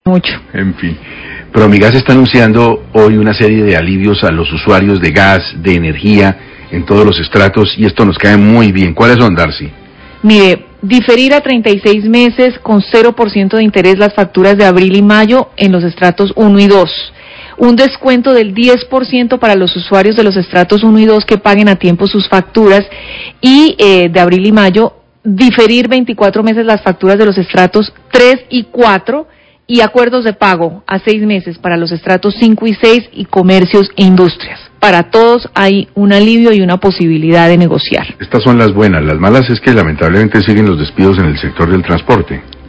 mucho. En fin. Promigas está anunciando hoy una serie de alivios a los usuarios de gas, de energía, en todos los estratos, y esto nos cae muy bien. ¿Cuáles son, Darcy? Mire, diferir a 36 meses con 0% de interés las facturas de abril y mayo en los estratos 1 y 2. Un descuento del 10% para los usuarios de los estratos 1 y 2 que paguen a tiempo sus facturas, y de abril y mayo, diferir 24 meses las facturas de los estratos 3 y 4, y acuerdos de pago a 6 meses para los estratos 5 y 6 y comercios e industrias. Para todos hay un alivio y una posibilidad de negociar. Estas son las buenas. Las malas es que lamentablemente siguen los despidos en el sector del transporte.